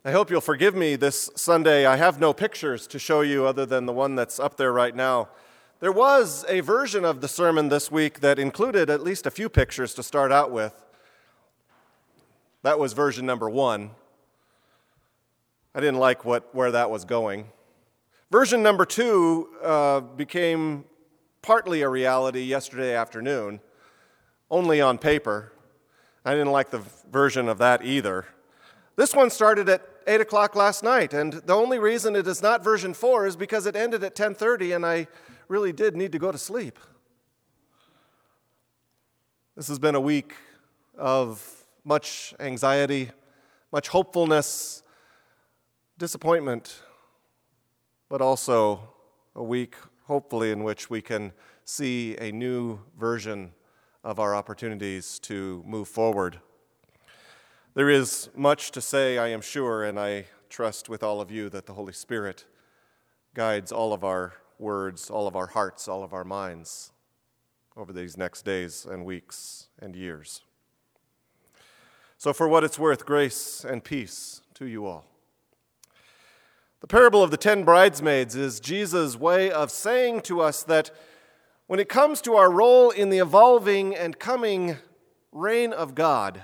I hope you'll forgive me this Sunday. I have no pictures to show you other than the one that's up there right now. There was a version of the sermon this week that included at least a few pictures to start out with. That was version number 1. I didn't like where that was going. Version number 2 became partly a reality yesterday afternoon, only on paper. I didn't like the version of that either. This one started at 8 o'clock last night, and the only reason it is not version 4 is because it ended at 10:30, and I really did need to go to sleep. This has been a week of much anxiety, much hopefulness, disappointment, but also a week, hopefully, in which we can see a new version of our opportunities to move forward. There is much to say, I am sure, and I trust with all of you that the Holy Spirit guides all of our words, all of our hearts, all of our minds over these next days and weeks and years. So for what it's worth, grace and peace to you all. The parable of the 10 bridesmaids is Jesus' way of saying to us that when it comes to our role in the evolving and coming reign of God,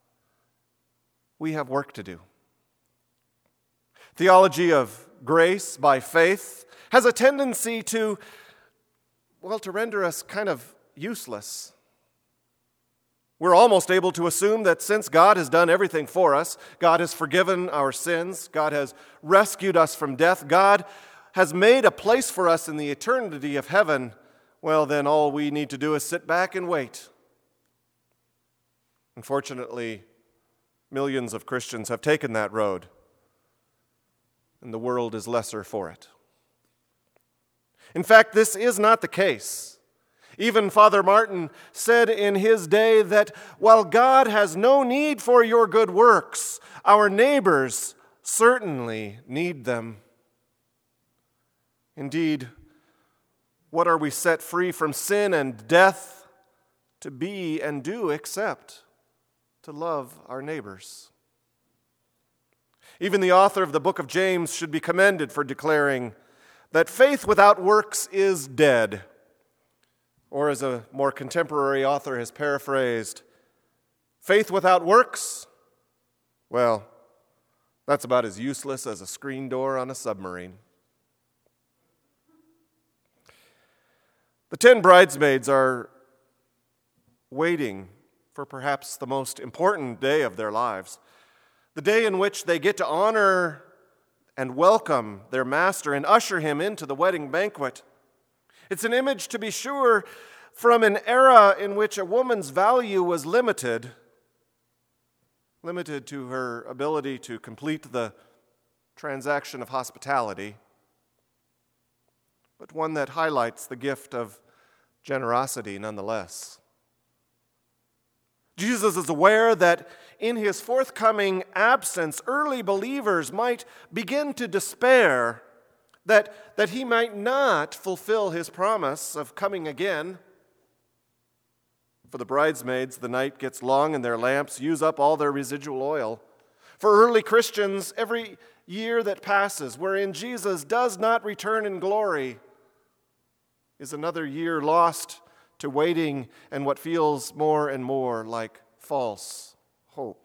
we have work to do. Theology of grace by faith has a tendency to render us kind of useless. We're almost able to assume that since God has done everything for us, God has forgiven our sins, God has rescued us from death, God has made a place for us in the eternity of heaven, well, then all we need to do is sit back and wait. Unfortunately, millions of Christians have taken that road, and the world is lesser for it. In fact, this is not the case. Even Father Martin said in his day that while God has no need for your good works, our neighbors certainly need them. Indeed, what are we set free from sin and death to be and do except to love our neighbors? Even the author of the book of James should be commended for declaring that faith without works is dead. Or as a more contemporary author has paraphrased, faith without works, well, that's about as useless as a screen door on a submarine. The 10 bridesmaids are waiting for perhaps the most important day of their lives, the day in which they get to honor and welcome their master and usher him into the wedding banquet. It's an image, to be sure, from an era in which a woman's value was limited to her ability to complete the transaction of hospitality, but one that highlights the gift of generosity nonetheless. Jesus is aware that in his forthcoming absence, early believers might begin to despair that he might not fulfill his promise of coming again. For the bridesmaids, the night gets long and their lamps use up all their residual oil. For early Christians, every year that passes wherein Jesus does not return in glory is another year lost to waiting and what feels more and more like false hope.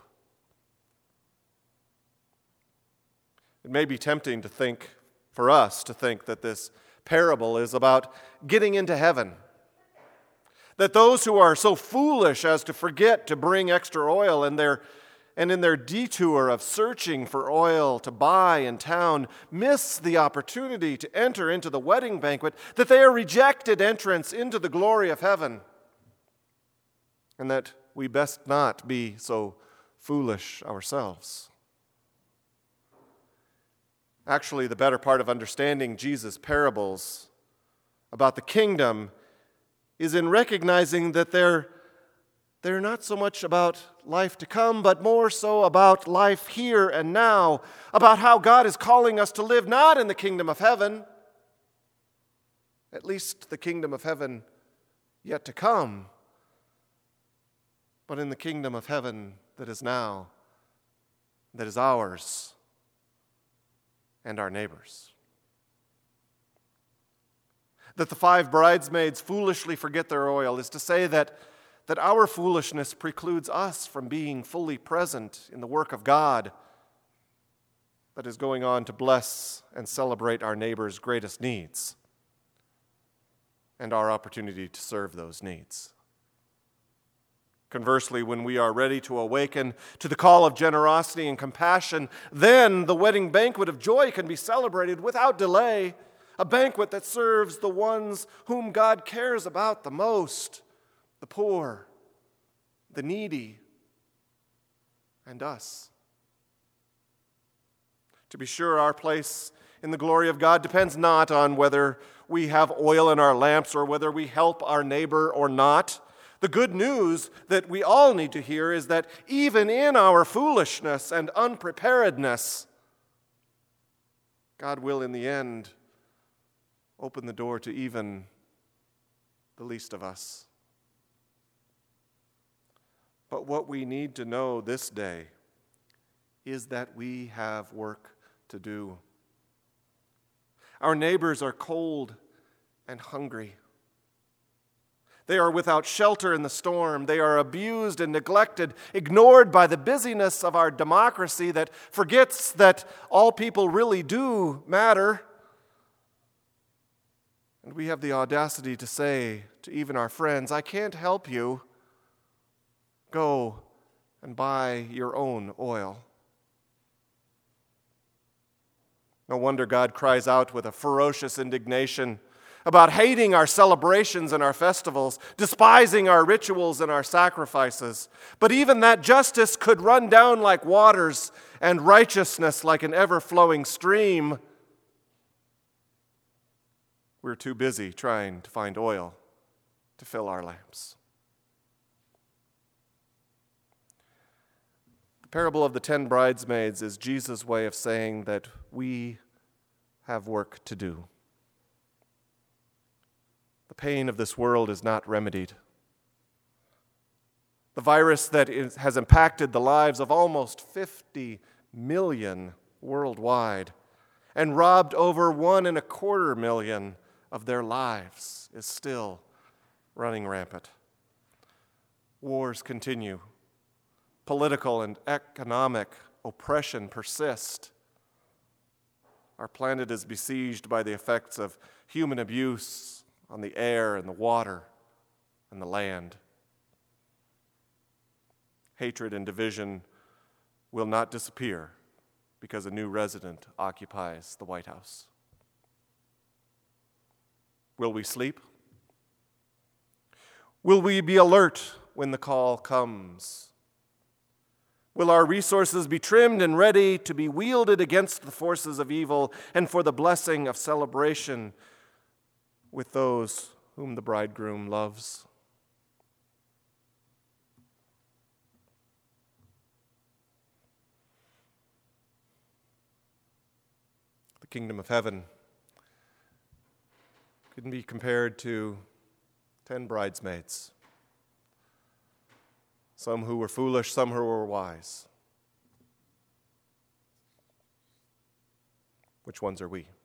It may be tempting for us to think that this parable is about getting into heaven. That those who are so foolish as to forget to bring extra oil and in their detour of searching for oil to buy in town miss the opportunity to enter into the wedding banquet, that they are rejected entrance into the glory of heaven, and that we best not be so foolish ourselves. Actually, the better part of understanding Jesus' parables about the kingdom is in recognizing that they're not so much about life to come, but more so about life here and now, about how God is calling us to live not in the kingdom of heaven, at least the kingdom of heaven yet to come, but in the kingdom of heaven that is now, that is ours and our neighbors. That the 5 bridesmaids foolishly forget their oil is to say that our foolishness precludes us from being fully present in the work of God that is going on to bless and celebrate our neighbors' greatest needs and our opportunity to serve those needs. Conversely, when we are ready to awaken to the call of generosity and compassion, then the wedding banquet of joy can be celebrated without delay, a banquet that serves the ones whom God cares about the most, the poor, the needy, and us. To be sure, our place in the glory of God depends not on whether we have oil in our lamps or whether we help our neighbor or not. The good news that we all need to hear is that even in our foolishness and unpreparedness, God will in the end open the door to even the least of us. But what we need to know this day is that we have work to do. Our neighbors are cold and hungry. They are without shelter in the storm. They are abused and neglected, ignored by the busyness of our democracy that forgets that all people really do matter. And we have the audacity to say to even our friends, I can't help you. Go and buy your own oil. No wonder God cries out with a ferocious indignation about hating our celebrations and our festivals, despising our rituals and our sacrifices. But even that justice could run down like waters and righteousness like an ever-flowing stream. We're too busy trying to find oil to fill our lamps. The parable of the 10 bridesmaids is Jesus' way of saying that we have work to do. The pain of this world is not remedied. The virus that has impacted the lives of almost 50 million worldwide and robbed over 1.25 million of their lives is still running rampant. Wars continue. Political and economic oppression persist. Our planet is besieged by the effects of human abuse on the air and the water and the land. Hatred and division will not disappear because a new resident occupies the White House. Will we sleep? Will we be alert when the call comes? Will our resources be trimmed and ready to be wielded against the forces of evil and for the blessing of celebration with those whom the bridegroom loves? The kingdom of heaven can be compared to 10 bridesmaids. Some who were foolish, some who were wise. Which ones are we?